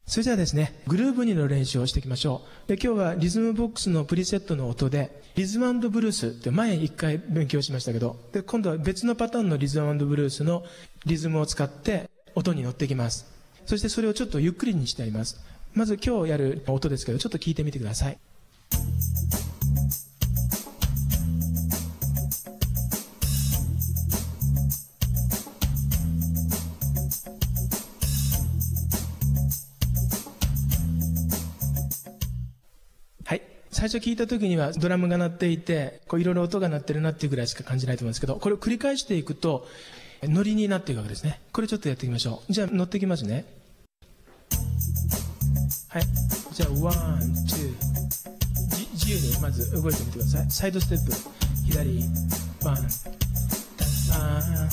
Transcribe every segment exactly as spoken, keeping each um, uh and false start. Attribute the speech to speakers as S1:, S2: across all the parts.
S1: それじゃあですね、グルーヴにの練習をしていきましょう。で、今日はリズムボックスのプリセットの音で、リズム&ブルースって前一回勉強しましたけど、で、今度は別のパターンのリズム&ブルースのリズムを使って音に乗っていきます。そしてそれをちょっとゆっくりにしてやります。まず今日やる音ですけど、ちょっと聞いてみてください。最初聞いた時にはドラムが鳴っていて、こういろいろ音が鳴ってるなっていうぐらいしか感じないと思うんですけど、これを繰り返していくと、ノリになっていくわけですね。これちょっとやっていきましょう。じゃあ乗っていきますね。はい。じゃあ、ワン、ツー。自由にまず動いてみてください。サイドステップ。左、ワン、タン、パン。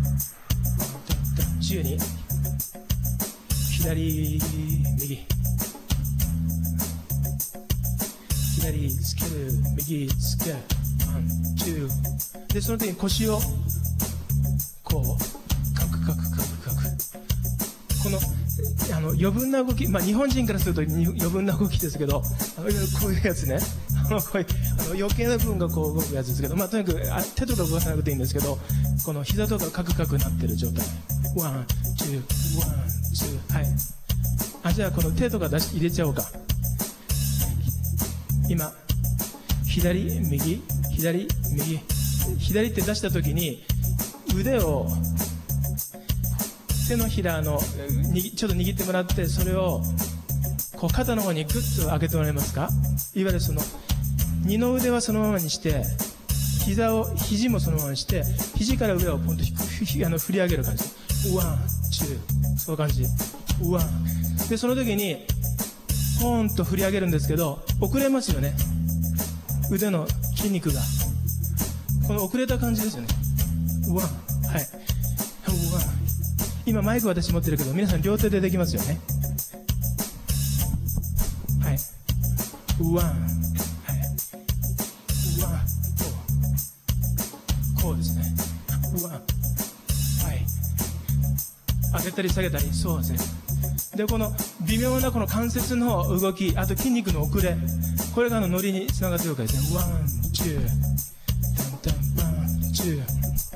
S1: 自由に。左、右。左スケール、右スケール、ワン、ツー。で、その時に腰を、こう、カクカクカクカク。この、あの、余分な動き、まあ、日本人からすると余分な動きですけど、あのこういうやつね。あの、こういう、あの余計な部分がこう動くやつですけど、まあ、とにかく、あ手とか動かさなくていいんですけど、この膝とかカクカクなってる状態。ワン、ツー、ワン、ツー、はい。あ、じゃあこの手とか出し、入れちゃおうか。今、左、右、左、右。左って出したときに、腕を、手のひらの、にちょっと握ってもらって、それを、こう肩の方にグッと上げてもらえますか？いわゆるその、二の腕はそのままにして、膝を、肘もそのままにして、肘から上をポンとあの振り上げる感じ。ワン、ツー、そういう感じ。ワン。で、その時に、ポーンと振り上げるんですけど、遅れますよね。腕の筋肉が。この遅れた感じですよね。ワン。はい。ワン。今マイク私持ってるけど、皆さん両手でできますよね。はい。ワン。はい。ワン。こう。こうですね。ワン。はい。上げたり下げたり、そうですね。で、この微妙なこの関節の動き、あと筋肉の遅れ、これがあのノリにつながっているわけですね。ワン、ツー、タンタン、ワン、ツー、ワン、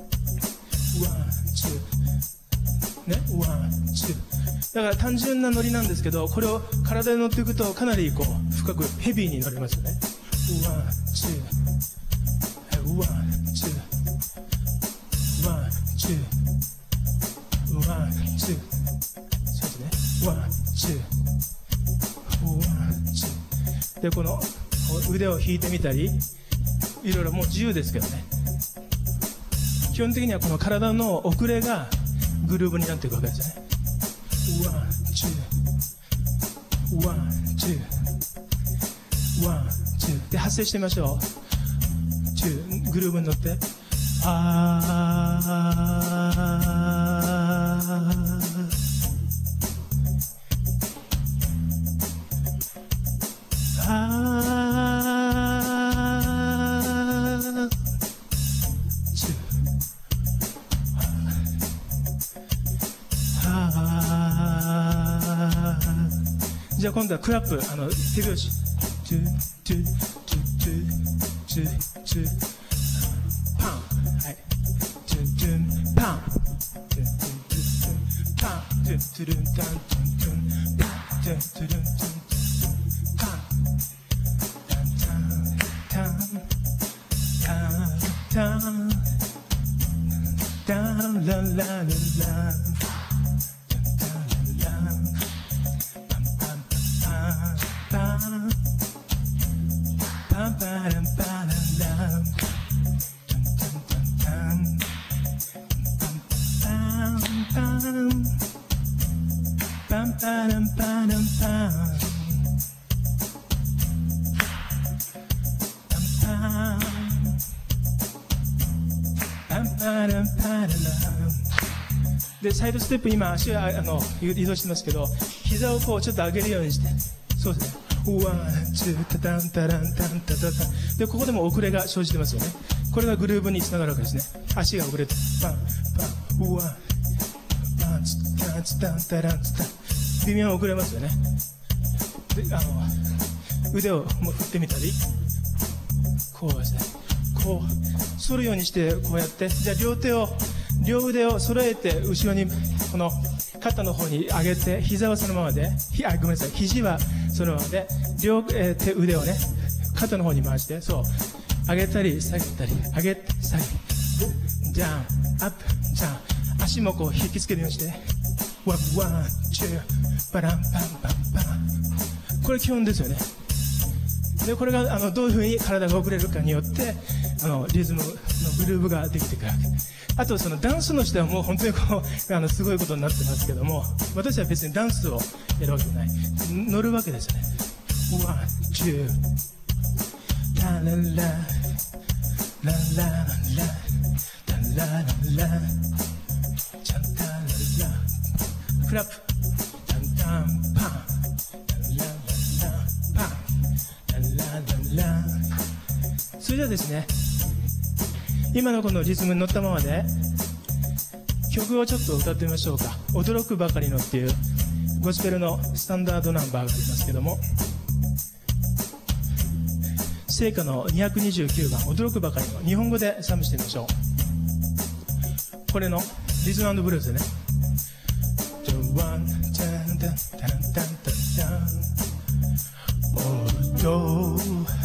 S1: ツー、ね、ワン、ツー。だから単純なノリなんですけど、これを体で乗っていくとかなりこう深くヘビーに乗れますよね。ワン、ツー、ワン、ツー、ワン、ツー、ワン、ツー。ワン、ツー、ワン、ツー。で、この腕を引いてみたり、いろいろもう自由ですけどね。基本的にはこの体の遅れがグルーヴになっていくわけですね。ワン、ツー、ワン、ツー、ワン、ツー。で、発声してみましょう。ツー、グルーヴに乗って。あー。じゃあ今度はクラップ、あの手拍子。トゥトゥトゥトゥトゥトゥパン。はい。トゥトゥパン。トゥトゥトゥパン。トゥトゥルンタントゥントゥンパン。トゥトゥルンタントゥントゥンパン。タンタンタンタンララララパンパランパランランタンタンタンパンパンパランパランパンパンパンパランパランで、サイドステップ今足はあの移動してますけど、膝をこうちょっと上げるようにして、そうですね。ワン、ツー、タタンタランタンタタタン。で、ここでも遅れが生じてますよね。これがグルーヴにつながるわけですね。足が遅れて、パン、パン、ワン、パンツ、タンツ、タンタランツタン。 微妙に遅れますよね。で、あの、腕をもう振ってみたり、こうですね。こう、反るようにして、こうやって、じゃあ両手を、両腕を揃えて、後ろに、この、肩の方に上げて、膝はそのままで、ひあ、ごめんなさい、肘はそのままで、両、えー、手、腕をね、肩の方に回して、そう、上げたり、下げたり、上げ、下げ、ジャン、アップ、ジャン、足もこう引きつけるようにして、ワン、ワン、ツー、バラン、パン、パン、パン。これ基本ですよね。で、これが、あの、どういう風に体が遅れるかによって、あの、リズムのグルーヴができてくるわけ。あと、そのダンスの人はもう本当にこう、あの、すごいことになってますけども、私は別にダンスをやるわけじゃない。乗るわけですよね。ワン、ツー、ラララ、ララララ、ララララ、チャンタララ、クラップ、タンタンパン、ラララパン、ララララ。それではですね、今のこのリズムに乗ったままで曲をちょっと歌ってみましょうか。驚くばかりのっていうゴスペルのスタンダードナンバーがありますけども、聖歌のにひゃくにじゅうきゅうばん、驚くばかりの、日本語でサムしてみましょう。これのリズムブルースでね、驚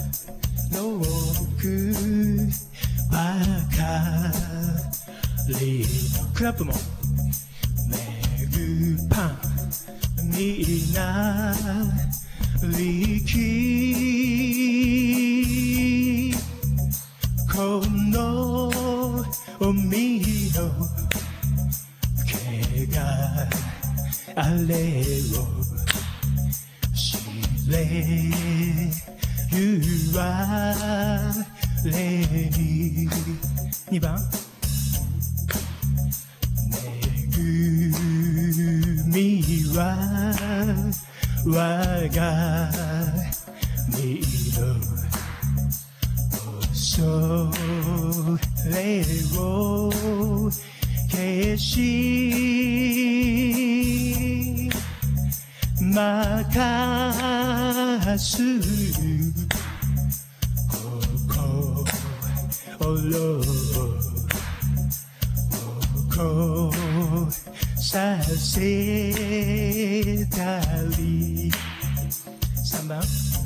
S1: くばかり、クラップもめぐパンみなりき、この海のけがあれを知れゆわれに、にばんめぐみは我が身の恐れを消し任す心を起こさせたり、さんばん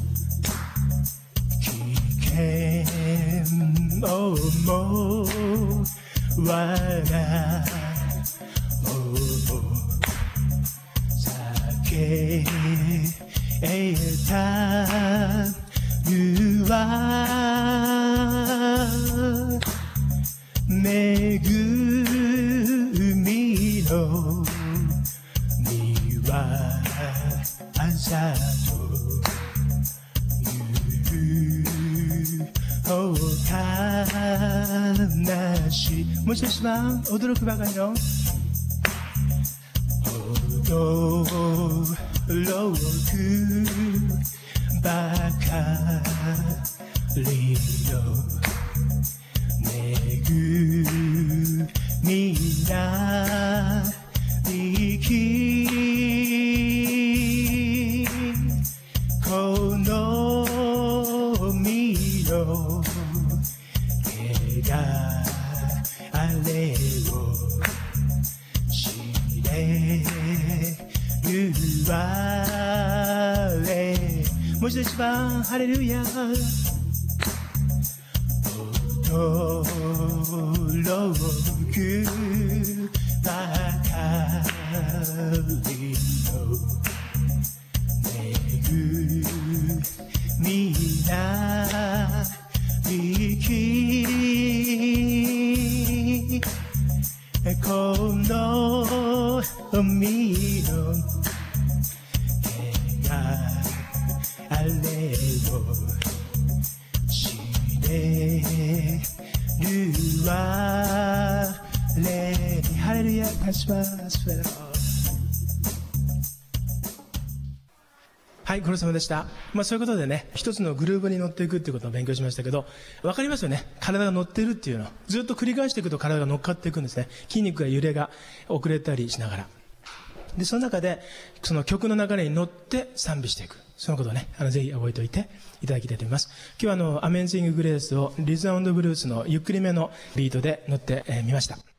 S1: 危険をも笑を避けたるはめぐみのみはあざというおかし、もう一番驚くばかりの驚くばかりのめぐみなりき、この海のけがあれを知れゆわれ、もう一度一番ハレルヤ、驚くばかりのめぐみなりき、この海のけがあれを知れるわれ、ハレルヤ、感謝します。はい、ご苦労様でした。まあそういうことでね、一つのグルーヴに乗っていくっていうことを勉強しましたけど、わかりますよね。体が乗ってるっていうのをずっと繰り返していくと体が乗っかっていくんですね。筋肉が揺れが遅れたりしながら。 で、その中で、その曲の流れに乗って賛美していく。そのことをね、あの、ぜひ覚えておいていただきたいと思います。今日はあの、アメンジンググレースをリズ&ブルースのゆっくりめのビートで乗ってみました。